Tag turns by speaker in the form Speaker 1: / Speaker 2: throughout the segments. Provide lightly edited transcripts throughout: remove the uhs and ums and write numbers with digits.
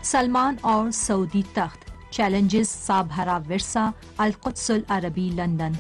Speaker 1: سلمان اور سعودی تخت، چیلنجز سا بھرا ورثہ، القدس العربی لندن۔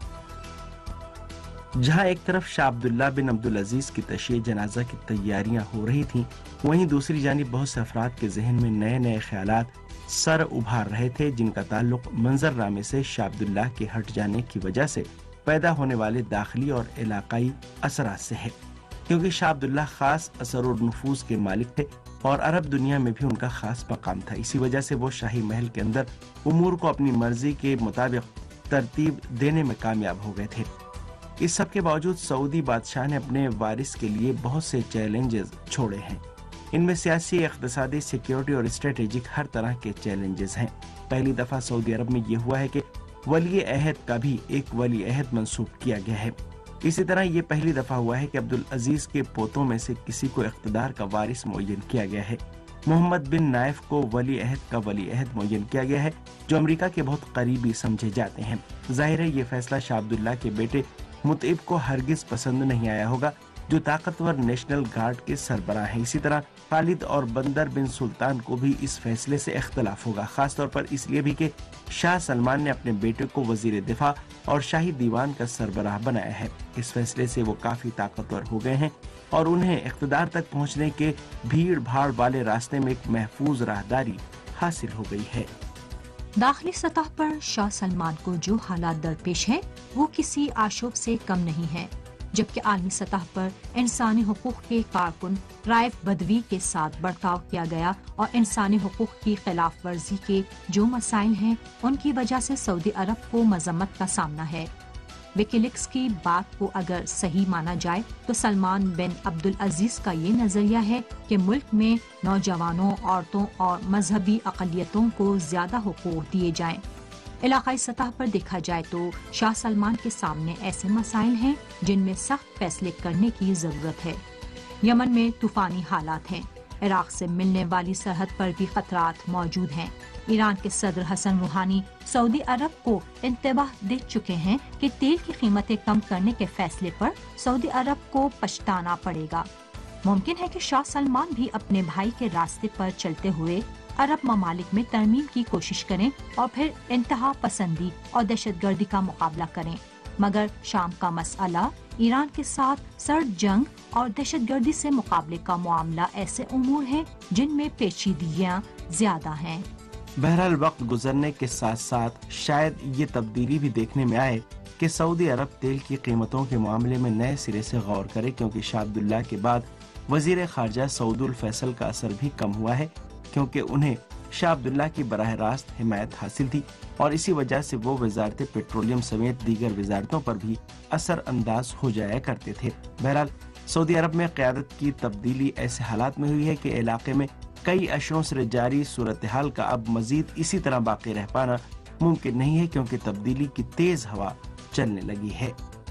Speaker 2: جہاں ایک طرف شاہ عبداللہ بن عبدالعزیز کی تشییع جنازہ کی تیاریاں ہو رہی تھیں، وہیں دوسری جانب بہت سے افراد کے ذہن میں نئے نئے خیالات سر ابھار رہے تھے، جن کا تعلق منظرنامے سے شاہ عبداللہ کے ہٹ جانے کی وجہ سے پیدا ہونے والے داخلی اور علاقائی اثرات سے ہے، کیونکہ شاہ عبداللہ خاص اثر و نفوذ کے مالک تھے اور عرب دنیا میں بھی ان کا خاص مقام تھا۔ اسی وجہ سے وہ شاہی محل کے اندر امور کو اپنی مرضی کے مطابق ترتیب دینے میں کامیاب ہو گئے تھے۔ اس سب کے باوجود سعودی بادشاہ نے اپنے وارث کے لیے بہت سے چیلنجز چھوڑے ہیں۔ ان میں سیاسی، اقتصادی، سیکیورٹی اور اسٹریٹجک ہر طرح کے چیلنجز ہیں۔ پہلی دفعہ سعودی عرب میں یہ ہوا ہے کہ ولی عہد کا بھی ایک ولی عہد منصوب کیا گیا ہے۔ اسی طرح یہ پہلی دفعہ ہوا ہے کہ عبدالعزیز کے پوتوں میں سے کسی کو اقتدار کا وارث معین کیا گیا ہے۔ محمد بن نائف کو ولی عہد کا ولی عہد معین کیا گیا ہے، جو امریکہ کے بہت قریبی سمجھے جاتے ہیں۔ ظاہر ہے یہ فیصلہ شاہ عبداللہ کے بیٹے مطعب کو ہرگز پسند نہیں آیا ہوگا، جو طاقتور نیشنل گارڈ کے سربراہ ہیں۔ اسی طرح خالد اور بندر بن سلطان کو بھی اس فیصلے سے اختلاف ہوگا، خاص طور پر اس لیے بھی کہ شاہ سلمان نے اپنے بیٹے کو وزیر دفاع اور شاہی دیوان کا سربراہ بنایا ہے۔ اس فیصلے سے وہ کافی طاقتور ہو گئے ہیں اور انہیں اقتدار تک پہنچنے کے بھیڑ بھاڑ والے راستے میں ایک محفوظ راہداری حاصل ہو گئی ہے۔
Speaker 1: داخلی سطح پر شاہ سلمان کو جو حالات درپیش ہیں وہ کسی آشوب سے کم نہیں ہے، جبکہ عالمی سطح پر انسانی حقوق کے کارکن رائف بدوی کے ساتھ برتاؤ کیا گیا اور انسانی حقوق کی خلاف ورزی کے جو مسائل ہیں ان کی وجہ سے سعودی عرب کو مذمت کا سامنا ہے۔ ویکیلیکس کی بات کو اگر صحیح مانا جائے تو سلمان بن عبدالعزیز کا یہ نظریہ ہے کہ ملک میں نوجوانوں، عورتوں اور مذہبی اقلیتوں کو زیادہ حقوق دیے جائیں۔ علاقائی سطح پر دیکھا جائے تو شاہ سلمان کے سامنے ایسے مسائل ہیں جن میں سخت فیصلے کرنے کی ضرورت ہے۔ یمن میں طوفانی حالات ہیں، عراق سے ملنے والی سرحد پر بھی خطرات موجود ہیں۔ ایران کے صدر حسن روحانی سعودی عرب کو انتباہ دے چکے ہیں کہ تیل کی قیمتیں کم کرنے کے فیصلے پر سعودی عرب کو پچھتانا پڑے گا۔ ممکن ہے کہ شاہ سلمان بھی اپنے بھائی کے راستے پر چلتے ہوئے عرب ممالک میں ترمیم کی کوشش کریں اور پھر انتہا پسندی اور دہشت گردی کا مقابلہ کریں، مگر شام کا مسئلہ، ایران کے ساتھ سرد جنگ اور دہشت گردی سے مقابلے کا معاملہ ایسے امور ہیں جن میں پیچیدگیاں زیادہ ہیں۔
Speaker 2: بہرحال وقت گزرنے کے ساتھ ساتھ شاید یہ تبدیلی بھی دیکھنے میں آئے کہ سعودی عرب تیل کی قیمتوں کے معاملے میں نئے سرے سے غور کرے، کیونکہ شاہ عبداللہ کے بعد وزیر خارجہ سعود الفیصل کا اثر بھی کم ہوا ہے، کیونکہ انہیں شاہ عبداللہ کی براہ راست حمایت حاصل تھی اور اسی وجہ سے وہ وزارت پیٹرولیم سمیت دیگر وزارتوں پر بھی اثر انداز ہو جایا کرتے تھے۔ بہرحال سعودی عرب میں قیادت کی تبدیلی ایسے حالات میں ہوئی ہے کہ علاقے میں کئی اشروں سے جاری صورتحال کا اب مزید اسی طرح باقی رہ پانا ممکن نہیں ہے، کیونکہ تبدیلی کی تیز ہوا چلنے لگی ہے۔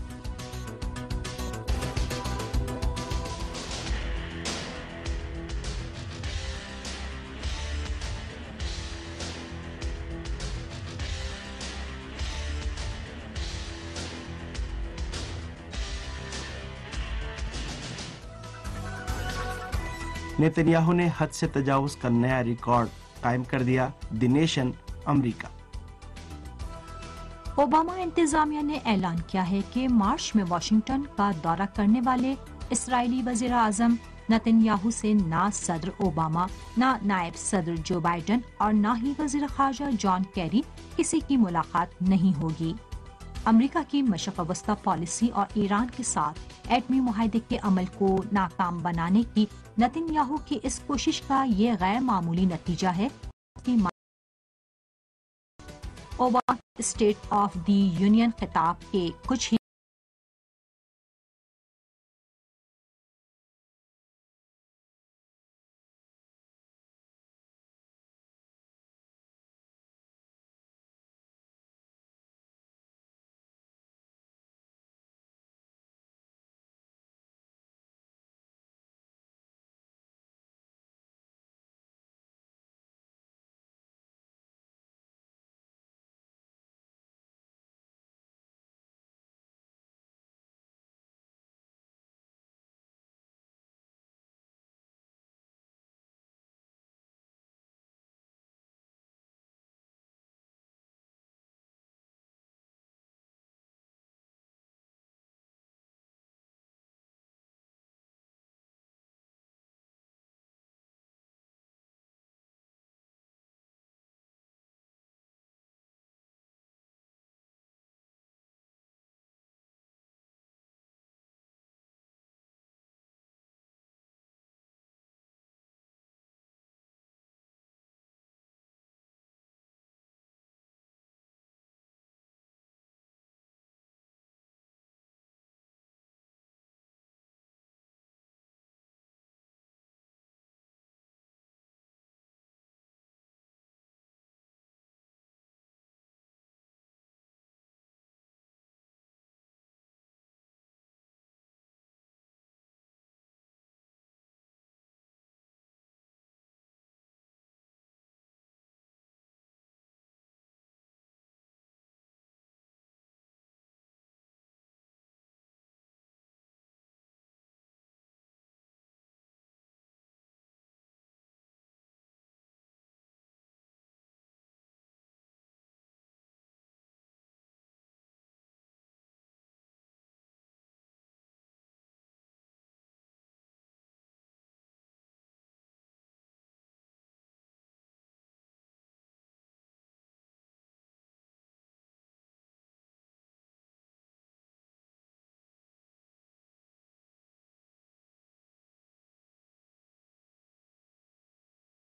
Speaker 2: نیتنیاہو نے حد سے تجاوز کا نیا ریکارڈ قائم کر دیا، دی نیشن امریکہ۔
Speaker 1: اوباما انتظامیہ نے اعلان کیا ہے کہ مارچ میں واشنگٹن کا دورہ کرنے والے اسرائیلی وزیر اعظم نتنیاہو سے نہ صدر اوباما، نہ نائب صدر جو بائیڈن اور نہ ہی وزیر خارجہ جان کیری کسی کی ملاقات نہیں ہوگی۔ امریکہ کی مشرق وسطی پالیسی اور ایران کے ساتھ ایٹمی معاہدے کے عمل کو ناکام بنانے کی نتنیاہو کی اس کوشش کا یہ غیر معمولی نتیجہ ہے کہ Obama state of the union خطاب کے کچھ ہی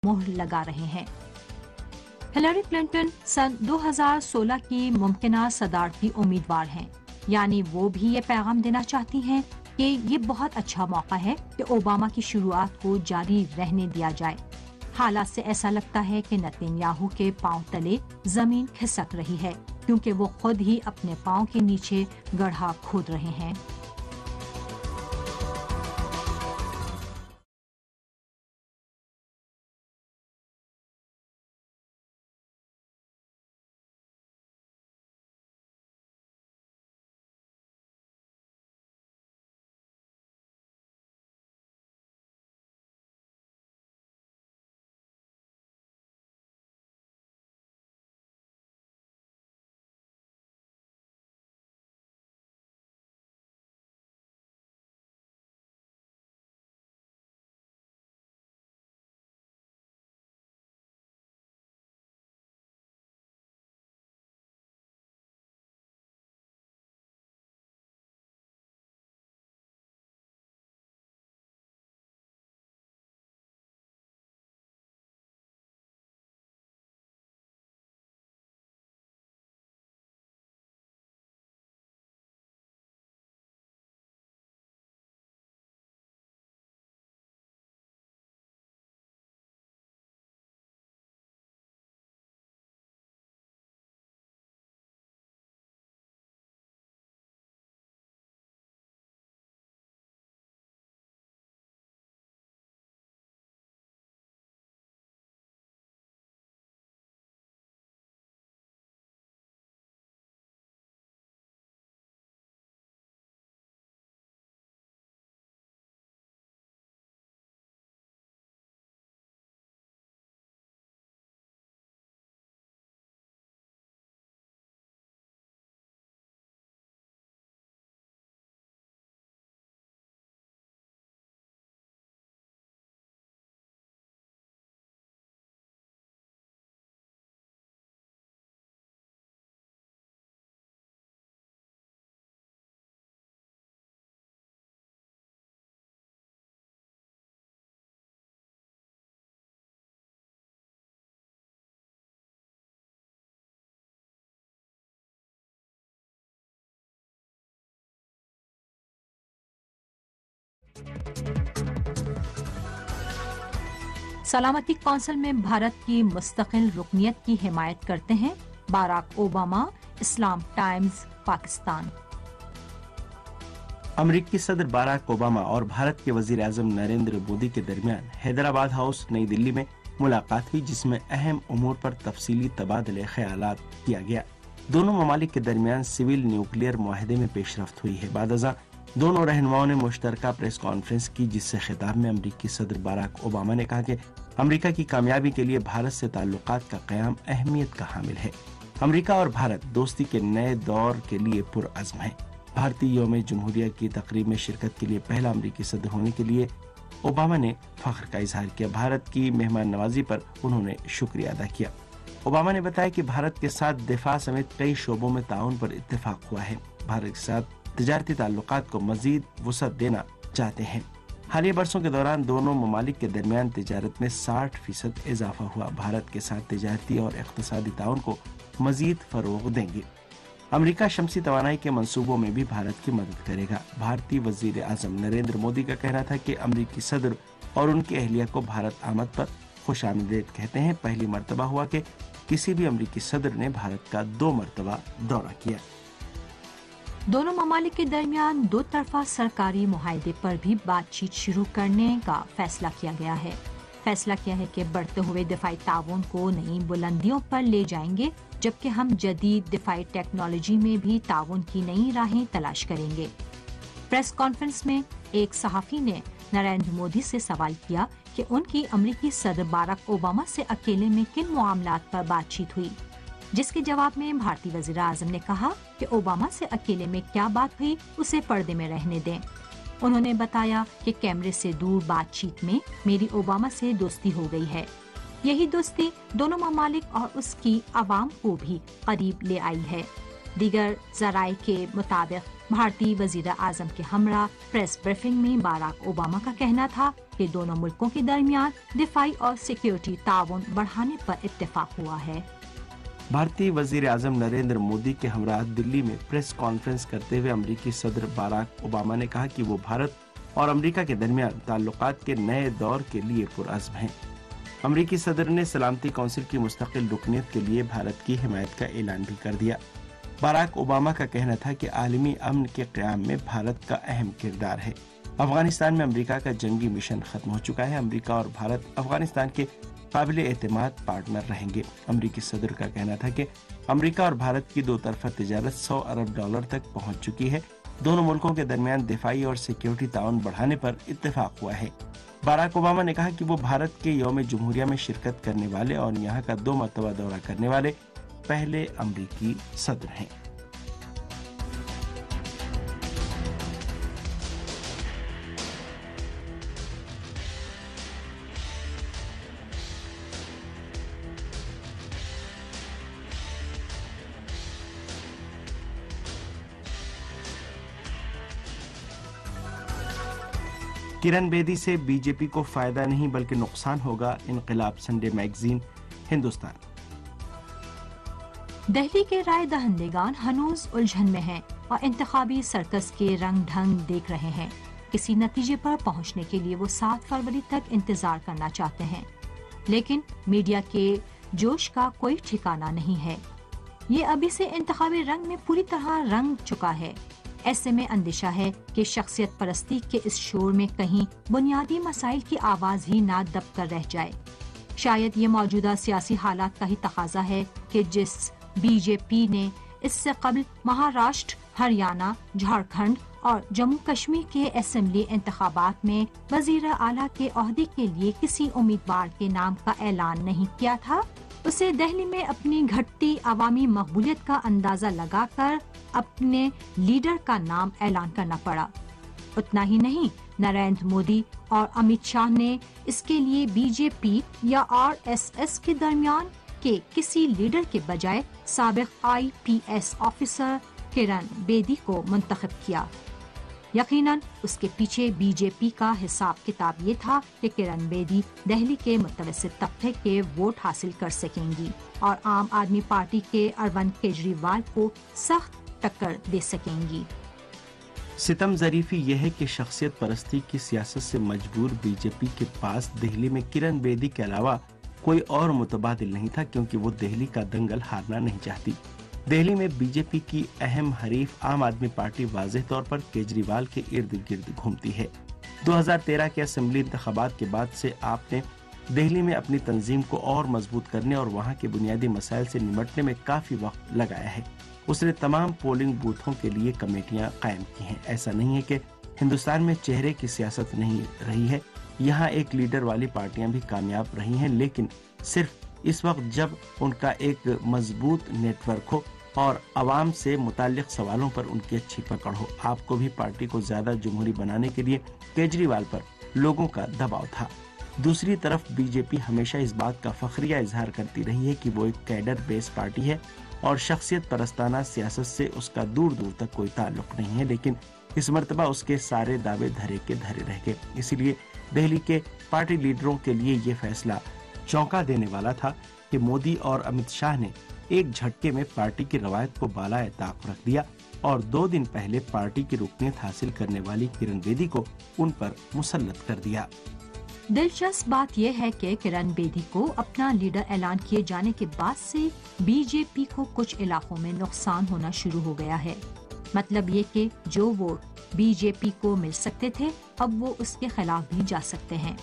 Speaker 1: مہر لگا رہے ہیں۔ ہلیری کلنٹن سن 2016 کی ممکنہ صدارتی امیدوار ہیں، یعنی وہ بھی یہ پیغام دینا چاہتی ہیں کہ یہ بہت اچھا موقع ہے کہ اوباما کی شروعات کو جاری رہنے دیا جائے۔ حالات سے ایسا لگتا ہے کہ نتن یاہو کے پاؤں تلے زمین کھسک رہی ہے، کیونکہ وہ خود ہی اپنے پاؤں کے نیچے گڑھا کھود رہے ہیں۔ سلامتی کونسل میں بھارت کی مستقل رکنیت کی حمایت کرتے ہیں Barack Obama. Islam Times, Pakistan.
Speaker 2: امریکی صدر باراک اوباما اور بھارت کے وزیر اعظم نریندر مودی کے درمیان حیدرآباد ہاؤس نئی دلی میں ملاقات ہوئی، جس میں اہم امور پر تفصیلی تبادلہ خیالات کیا گیا۔ دونوں ممالک کے درمیان سول نیوکلیئر معاہدے میں پیش رفت ہوئی ہے۔ بعد ازاں دونوں رہنماؤں نے مشترکہ پریس کانفرنس کی، جس سے خطاب میں امریکی صدر باراک اوباما نے کہا کہ امریکہ کی کامیابی کے لیے بھارت سے تعلقات کا قیام اہمیت کا حامل ہے۔ امریکہ اور بھارت دوستی کے نئے دور کے لیے پرعزم ہیں۔ بھارتی یوم جمہوریہ کی تقریب میں شرکت کے لیے پہلا امریکی صدر ہونے کے لیے اوباما نے فخر کا اظہار کیا۔ بھارت کی مہمان نوازی پر انہوں نے شکریہ ادا کیا۔ اوباما نے بتایا کہ بھارت کے ساتھ دفاع سمیت کئی شعبوں میں تعاون پر اتفاق ہوا ہے۔ بھارت کے ساتھ تجارتی تعلقات کو مزید وسعت دینا چاہتے ہیں۔ حالیہ برسوں کے دوران دونوں ممالک کے درمیان تجارت میں 60% اضافہ ہوا۔ بھارت کے ساتھ تجارتی اور اقتصادی تعاون کو مزید فروغ دیں گے۔ امریکہ شمسی توانائی کے منصوبوں میں بھی بھارت کی مدد کرے گا۔ بھارتی وزیر اعظم نریندر مودی کا کہنا تھا کہ امریکی صدر اور ان کی اہلیہ کو بھارت آمد پر خوش آمدید کہتے ہیں۔ پہلی مرتبہ ہوا کہ کسی بھی امریکی صدر نے بھارت کا 2 مرتبہ دورہ کیا۔
Speaker 1: دونوں ممالک کے درمیان دو طرفہ سرکاری معاہدے پر بھی بات چیت شروع کرنے کا فیصلہ کیا گیا ہے۔ فیصلہ کیا ہے کہ بڑھتے ہوئے دفاعی تعاون کو نئی بلندیوں پر لے جائیں گے، جبکہ ہم جدید دفاعی ٹیکنالوجی میں بھی تعاون کی نئی راہیں تلاش کریں گے۔ پریس کانفرنس میں ایک صحافی نے نریندر مودی سے سوال کیا کہ ان کی امریکی صدر باراک اوباما سے اکیلے میں کن معاملات پر بات چیت ہوئی، جس کے جواب میں بھارتی وزیر اعظم نے کہا کہ اوباما سے اکیلے میں کیا بات ہوئی اسے پردے میں رہنے دیں۔ انہوں نے بتایا کہ کیمرے سے دور بات چیت میں میری اوباما سے دوستی ہو گئی ہے۔ یہی دوستی دونوں ممالک اور اس کی عوام کو بھی قریب لے آئی ہے۔ دیگر ذرائع کے مطابق بھارتی وزیر اعظم کے ہمراہ پریس بریفنگ میں باراک اوباما کا کہنا تھا کہ دونوں ملکوں کے درمیان دفاعی اور سیکیورٹی تعاون بڑھانے پر اتفاق ہوا ہے۔
Speaker 2: بھارتی وزیر اعظم نریندر مودی کے ہمراہ دلی میں پریس کانفرنس کرتے ہوئے امریکی صدر باراک اوباما نے کہا کہ وہ بھارت اور امریکہ کے درمیان تعلقات کے نئے دور کے لیے پرعزم ہیں۔ امریکی صدر نے سلامتی کونسل کی مستقل رکنیت کے لیے بھارت کی حمایت کا اعلان بھی کر دیا۔ باراک اوباما کا کہنا تھا کہ عالمی امن کے قیام میں بھارت کا اہم کردار ہے۔ افغانستان میں امریکہ کا جنگی مشن ختم ہو چکا ہے۔ امریکہ اور بھارت افغانستان کے قابل اعتماد پارٹنر رہیں گے۔ امریکی صدر کا کہنا تھا کہ امریکہ اور بھارت کی دو طرفہ تجارت $100 ارب تک پہنچ چکی ہے۔ دونوں ملکوں کے درمیان دفاعی اور سیکیورٹی تعاون بڑھانے پر اتفاق ہوا ہے۔ باراک اوباما نے کہا کہ وہ بھارت کے یوم جمہوریہ میں شرکت کرنے والے اور یہاں کا 2 مرتبہ دورہ کرنے والے پہلے امریکی صدر ہیں۔ کرن بیدی سے بی جے پی کو فائدہ نہیں بلکہ نقصان ہوگا، انقلاب سنڈے میگزین ہندوستان۔
Speaker 1: دہلی کے رائے دہندگان ہنوز الجھن میں ہیں اور انتخابی سرکس کے رنگ ڈھنگ دیکھ رہے ہیں۔ کسی نتیجے پر پہنچنے کے لیے وہ 7 فروری تک انتظار کرنا چاہتے ہیں، لیکن میڈیا کے جوش کا کوئی ٹھکانہ نہیں ہے۔ یہ ابھی سے انتخابی رنگ میں پوری طرح رنگ چکا ہے۔ ایسے میں اندیشہ ہے کہ شخصیت پرستی کے اس شور میں کہیں بنیادی مسائل کی آواز ہی نہ دب کر رہ جائے۔ شاید یہ موجودہ سیاسی حالات کا ہی تقاضا ہے کہ جس بی جے پی نے اس سے قبل مہاراشٹر، ہریانہ، جھارکھنڈ اور جموں کشمیر کے اسمبلی انتخابات میں وزیر اعلیٰ کے عہدے کے لیے کسی امیدوار کے نام کا اعلان نہیں کیا تھا، اسے دہلی میں اپنی گھٹتی عوامی مقبولیت کا اندازہ لگا کر اپنے لیڈر کا نام اعلان کرنا پڑا۔ اتنا ہی نہیں، نریندر مودی اور امت شاہ نے اس کے لیے بی جے پی یا RSS کے درمیان کے کسی لیڈر کے بجائے سابق IPS آفیسر کرن بیدی کو منتخب کیا۔ یقیناً اس کے پیچھے بی جے پی کا حساب کتاب یہ تھا کہ کرن بیدی دہلی کے متوسط طبقے کے ووٹ حاصل کر سکیں گی اور عام آدمی پارٹی کے اروند کیجریوال کو سخت ٹکر دے سکیں گی۔
Speaker 2: ستم ظریفی یہ ہے کہ شخصیت پرستی کی سیاست سے مجبور بی جے پی کے پاس دہلی میں کرن بیدی کے علاوہ کوئی اور متبادل نہیں تھا، کیونکہ وہ دہلی کا دنگل ہارنا نہیں چاہتی۔ دہلی میں بی جے پی کی اہم حریف عام آدمی پارٹی واضح طور پر کیجریوال کے ارد گرد گھومتی ہے۔ 2013 کے اسمبلی انتخابات کے بعد سے آپ نے دہلی میں اپنی تنظیم کو اور مضبوط کرنے اور وہاں کے بنیادی مسائل سے نمٹنے میں کافی وقت لگایا ہے۔ اس نے تمام پولنگ بوتھوں کے لیے کمیٹیاں قائم کی ہیں۔ ایسا نہیں ہے کہ ہندوستان میں چہرے کی سیاست نہیں رہی ہے، یہاں ایک لیڈر والی پارٹیاں بھی کامیاب رہی ہیں، لیکن صرف اس وقت جب ان کا ایک مضبوط نیٹ ورک ہو اور عوام سے متعلق سوالوں پر ان کی اچھی پکڑ ہو۔ آپ کو بھی پارٹی کو زیادہ جمہوری بنانے کے لیے کیجریوال پر لوگوں کا دباؤ تھا۔ دوسری طرف بی جے پی ہمیشہ اس بات کا فخریہ اظہار کرتی رہی ہے کہ وہ ایک کیڈر بیس پارٹی ہے اور شخصیت پرستانہ سیاست سے اس کا دور دور تک کوئی تعلق نہیں ہے، لیکن اس مرتبہ اس کے سارے دعوے دھرے کے دھرے رہ گئے۔ اسی لیے دہلی کے پارٹی لیڈروں کے لیے یہ فیصلہ چونکا دینے والا تھا کہ مودی اور امت شاہ نے ایک جھٹکے میں پارٹی کی روایت کو بالائے طاق رکھ دیا اور 2 دن پہلے پارٹی کی رکنیت حاصل کرنے والی کرن بیدی کو ان پر مسلط کر دیا۔
Speaker 1: دلچسپ بات یہ ہے کہ کرن بیدی کو اپنا لیڈر اعلان کیے جانے کے بعد سے بی جے پی کو کچھ علاقوں میں نقصان ہونا شروع ہو گیا ہے۔ مطلب یہ کہ جو ووٹ بی جے پی کو مل سکتے تھے اب وہ اس کے خلاف بھی جا سکتے ہیں۔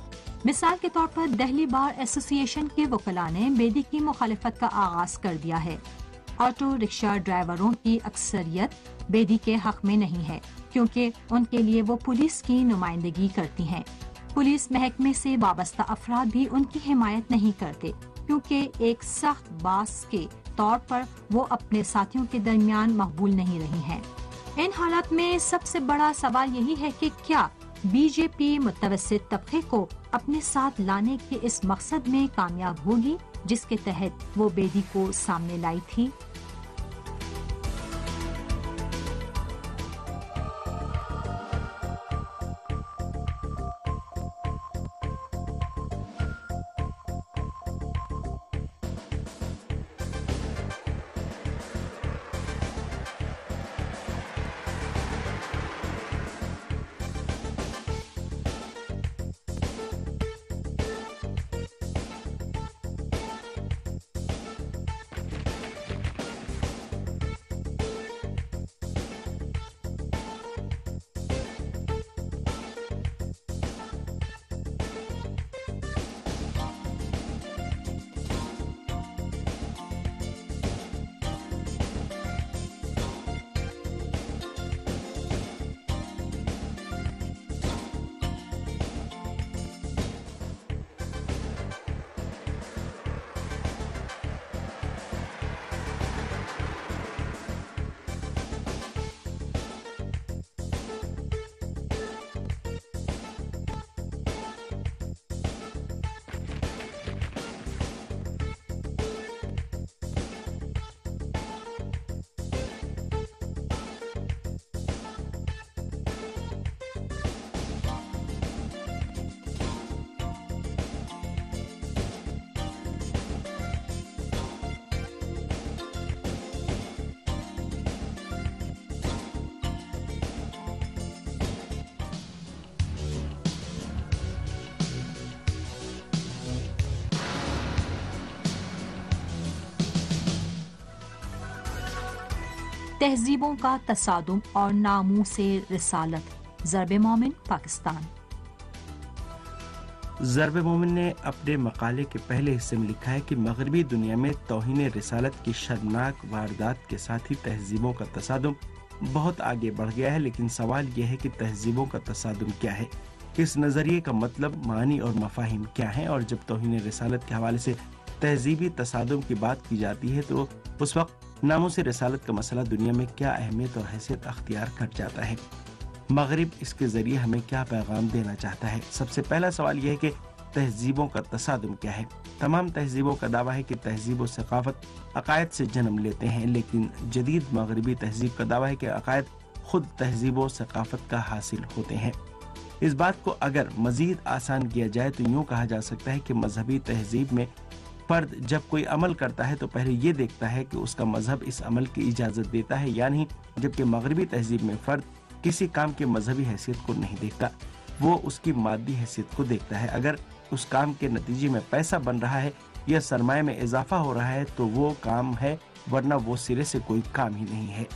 Speaker 1: مثال کے طور پر دہلی بار ایسوسی ایشن کے وکلاء نے بیدی کی مخالفت کا آغاز کر دیا ہے۔ آٹو رکشہ ڈرائیوروں کی اکثریت بیدی کے حق میں نہیں ہے، کیونکہ ان کے لیے وہ پولیس کی نمائندگی کرتی ہیں۔ پولیس محکمے سے وابستہ افراد بھی ان کی حمایت نہیں کرتے، کیونکہ ایک سخت باس کے طور پر وہ اپنے ساتھیوں کے درمیان مقبول نہیں رہی ہیں۔ ان حالات میں سب سے بڑا سوال یہی ہے کہ کیا بی جے پی متوسط طبقے کو اپنے ساتھ لانے کے اس مقصد میں کامیاب ہوگی جس کے تحت وہ بیدی کو سامنے لائی تھی۔ تہذیبوں کا تصادم اور ناموس رسالت، ضرب مومن، پاکستان۔
Speaker 2: ضرب مومن نے اپنے مقالے کے پہلے حصے میں لکھا ہے کہ مغربی دنیا میں توہین رسالت کی شرمناک واردات کے ساتھ ہی تہذیبوں کا تصادم بہت آگے بڑھ گیا ہے، لیکن سوال یہ ہے کہ تہذیبوں کا تصادم کیا ہے، اس نظریے کا مطلب، معنی اور مفاہیم کیا ہیں، اور جب توہین رسالت کے حوالے سے تہذیبی تصادم کی بات کی جاتی ہے تو اس وقت ناموس رسالت کا مسئلہ دنیا میں کیا اہمیت اور حیثیت اختیار کر جاتا ہے؟ مغرب اس کے ذریعے ہمیں کیا پیغام دینا چاہتا ہے؟ سب سے پہلا سوال یہ ہے کہ تہذیبوں کا تصادم کیا ہے؟ تمام تہذیبوں کا دعویٰ ہے کہ تہذیب و ثقافت عقائد سے جنم لیتے ہیں، لیکن جدید مغربی تہذیب کا دعویٰ ہے کہ عقائد خود تہذیب و ثقافت کا حاصل ہوتے ہیں۔ اس بات کو اگر مزید آسان کیا جائے تو یوں کہا جا سکتا ہے کہ مذہبی تہذیب میں فرد جب کوئی عمل کرتا ہے تو پہلے یہ دیکھتا ہے کہ اس کا مذہب اس عمل کی اجازت دیتا ہے یا نہیں، جبکہ مغربی تہذیب میں فرد کسی کام کے مذہبی حیثیت کو نہیں دیکھتا، وہ اس کی مادی حیثیت کو دیکھتا ہے۔ اگر اس کام کے نتیجے میں پیسہ بن رہا ہے یا سرمایہ میں اضافہ ہو رہا ہے تو وہ کام ہے، ورنہ وہ سرے سے کوئی کام ہی نہیں ہے۔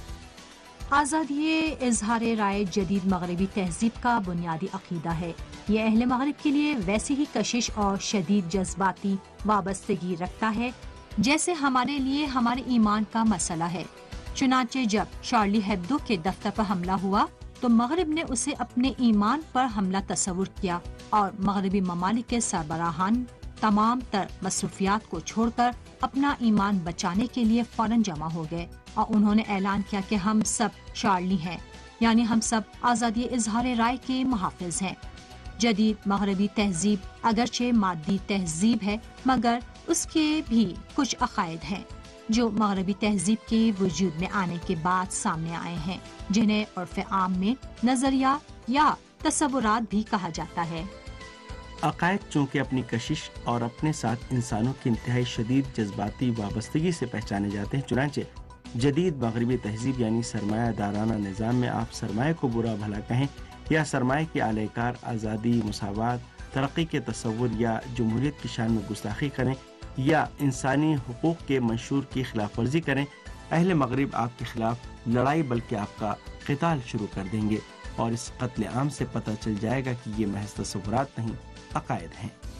Speaker 1: آزادی اظہار رائے جدید مغربی تہذیب کا بنیادی عقیدہ ہے۔ یہ اہل مغرب کے لیے ویسی ہی کشش اور شدید جذباتی وابستگی رکھتا ہے جیسے ہمارے لیے ہمارے ایمان کا مسئلہ ہے۔ چنانچہ جب شارلی ہیبدو کے دفتر پر حملہ ہوا تو مغرب نے اسے اپنے ایمان پر حملہ تصور کیا، اور مغربی ممالک کے سربراہان تمام تر مصروفیات کو چھوڑ کر اپنا ایمان بچانے کے لیے فوراً جمع ہو گئے، اور انہوں نے اعلان کیا کہ ہم سب شارلی ہیں، یعنی ہم سب آزادی اظہار رائے کے محافظ ہیں۔ جدید مغربی تہذیب اگرچہ مادی تہذیب ہے، مگر اس کے بھی کچھ عقائد ہیں جو مغربی تہذیب کے وجود میں آنے کے بعد سامنے آئے ہیں، جنہیں عرف عام میں نظریات یا تصورات بھی کہا جاتا ہے۔
Speaker 2: عقائد چونکہ اپنی کشش اور اپنے ساتھ انسانوں کی انتہائی شدید جذباتی وابستگی سے پہچانے جاتے ہیں، چنانچہ جدید مغربی تہذیب یعنی سرمایہ دارانہ نظام میں آپ سرمایہ کو برا بھلا کہیں یا سرمایہ کے اعلی کار آزادی، مساوات، ترقی کے تصور یا جمہوریت کی شان میں گستاخی کریں یا انسانی حقوق کے منشور کی خلاف ورزی کریں، اہل مغرب آپ کے خلاف لڑائی بلکہ آپ کا قتال شروع کر دیں گے، اور اس قتل عام سے پتہ چل جائے گا کہ یہ محض تصورات نہیں، عقائد ہیں۔